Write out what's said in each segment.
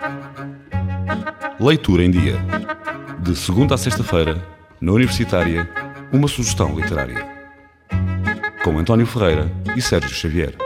Leitura em Dia. De segunda a sexta-feira, na Universitária, uma sugestão literária. Com António Ferreira e Sérgio Xavier.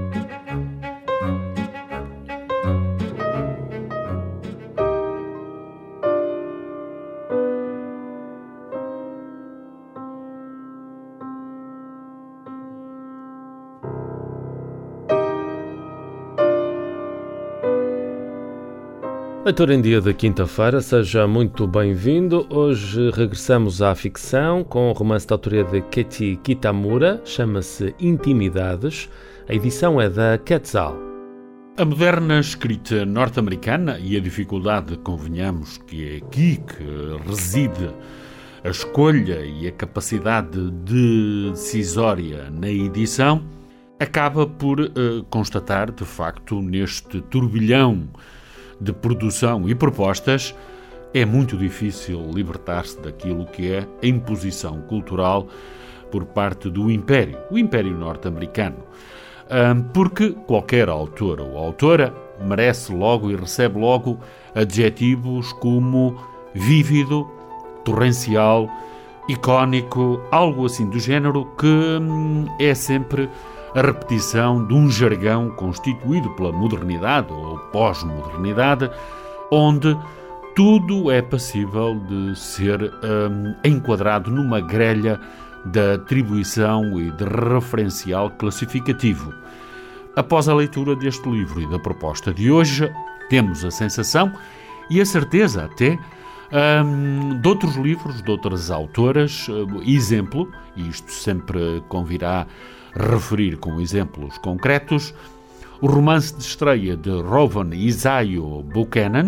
Leitura em Dia da quinta-feira, seja muito bem-vindo. Hoje regressamos à ficção com o romance da autoria de Keiji Kitamura, chama-se Intimidades. A edição é da Quetzal. A moderna escrita norte-americana e a dificuldade, convenhamos, que é aqui que reside a escolha e a capacidade decisória na edição, acaba por constatar, de facto, neste turbilhão de produção e propostas, é muito difícil libertar-se daquilo que é a imposição cultural por parte do Império, o Império norte-americano. Porque qualquer autor ou autora merece logo e recebe logo adjetivos como vívido, torrencial, icónico, algo assim do género, que é sempre a repetição de um jargão constituído pela modernidade ou pós-modernidade, onde tudo é passível de ser enquadrado numa grelha de atribuição e de referencial classificativo. Após a leitura deste livro e da proposta de hoje, temos a sensação e a certeza até de outros livros, de outras autoras, exemplo, e isto sempre convirá referir com exemplos concretos, o romance de estreia de Rowan Isaiah Buchanan,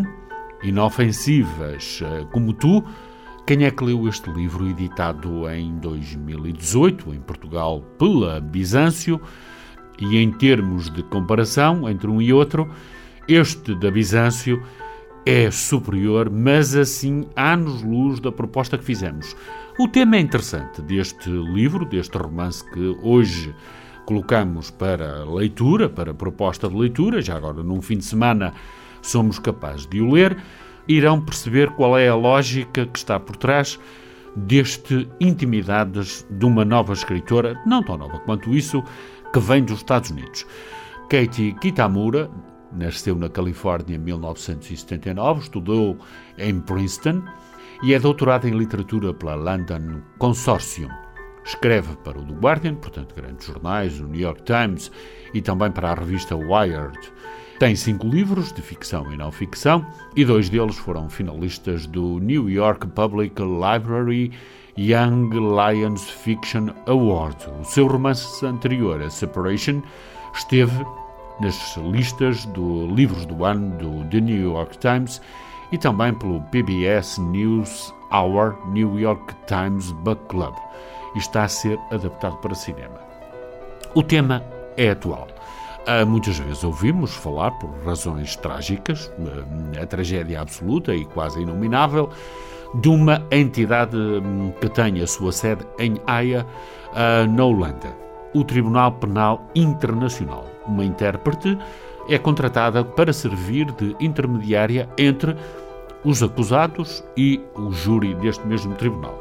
Inofensivas como Tu. Quem é que leu este livro, editado em 2018, em Portugal, pela Bizâncio? E em termos de comparação entre um e outro, este da Bizâncio é superior, mas assim anos-luz da proposta que fizemos. O tema é interessante deste livro, deste romance que hoje colocamos para leitura, para proposta de leitura, já agora num fim de semana somos capazes de o ler, irão perceber qual é a lógica que está por trás deste Intimidades de uma nova escritora, não tão nova quanto isso, que vem dos Estados Unidos. Keiji Kitamura nasceu na Califórnia em 1979, estudou em Princeton e é doutorado em literatura pela London Consortium. Escreve para o The Guardian, portanto grandes jornais, o New York Times e também para a revista Wired. Tem 5 livros de ficção e não ficção e 2 deles foram finalistas do New York Public Library Young Lions Fiction Award. O seu romance anterior, A Separation, esteve nas listas de livros do ano do The New York Times e também pelo PBS News Hour New York Times Book Club e está a ser adaptado para cinema. O tema é atual. Muitas vezes ouvimos falar, por razões trágicas, a tragédia absoluta e quase inominável, de uma entidade que tem a sua sede em Haia, na Holanda, o Tribunal Penal Internacional. Uma intérprete é contratada para servir de intermediária entre os acusados e o júri deste mesmo tribunal.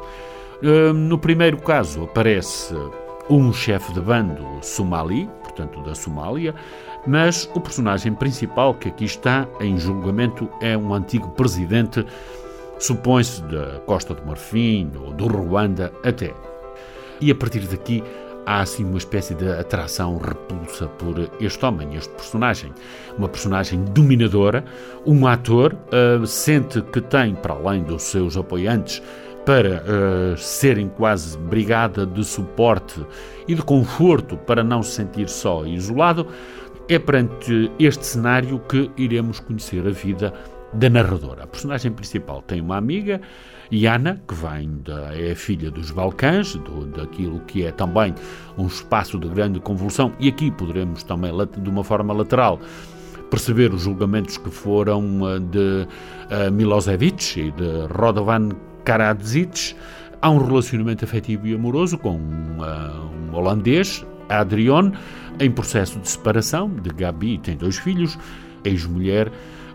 No primeiro caso aparece um chefe de bando somali, portanto da Somália, mas o personagem principal que aqui está em julgamento é um antigo presidente, supõe-se da Costa do Marfim ou do Ruanda até. E a partir daqui há assim uma espécie de atração repulsa por este homem, este personagem. Uma personagem dominadora, um ator, sente que tem, para além dos seus apoiantes, para serem quase brigada de suporte e de conforto para não se sentir só e isolado. É perante este cenário que iremos conhecer a vida da narradora. A personagem principal tem uma amiga, Yana, que é filha dos Balcãs, daquilo que é também um espaço de grande convulsão, e aqui poderemos também, de uma forma lateral, perceber os julgamentos que foram de Milosevic e de Radovan Karadzic. Há um relacionamento afetivo e amoroso com um holandês, Adrian, em processo de separação de Gabi, tem 2 filhos, ex-mulher,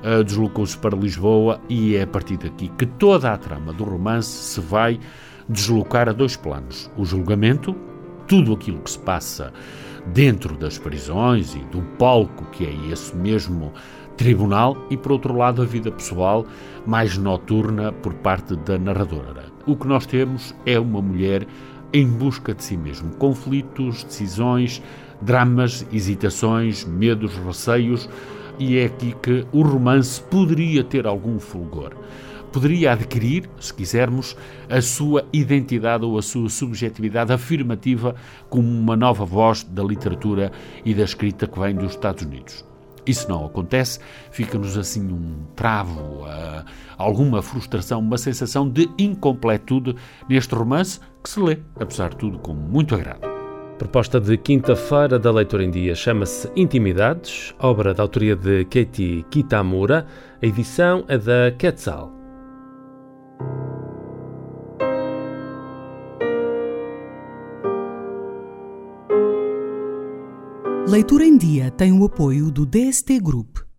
deslocou-se para Lisboa e é a partir daqui que toda a trama do romance se vai deslocar a 2 planos. O julgamento, tudo aquilo que se passa dentro das prisões e do palco que é esse mesmo tribunal, e por outro lado a vida pessoal mais noturna por parte da narradora. O que nós temos é uma mulher em busca de si mesma, conflitos, decisões, dramas, hesitações, medos, receios, e é aqui que o romance poderia ter algum fulgor. Poderia adquirir, se quisermos, a sua identidade ou a sua subjetividade afirmativa como uma nova voz da literatura e da escrita que vem dos Estados Unidos. Isso não acontece, fica-nos assim um travo, alguma frustração, uma sensação de incompletude neste romance que se lê, apesar de tudo, com muito agrado. Proposta de quinta-feira da Leitura em Dia chama-se Intimidades, obra da autoria de Keiichi Kitamura. A edição é da Quetzal. Leitura em Dia tem o apoio do DST Group.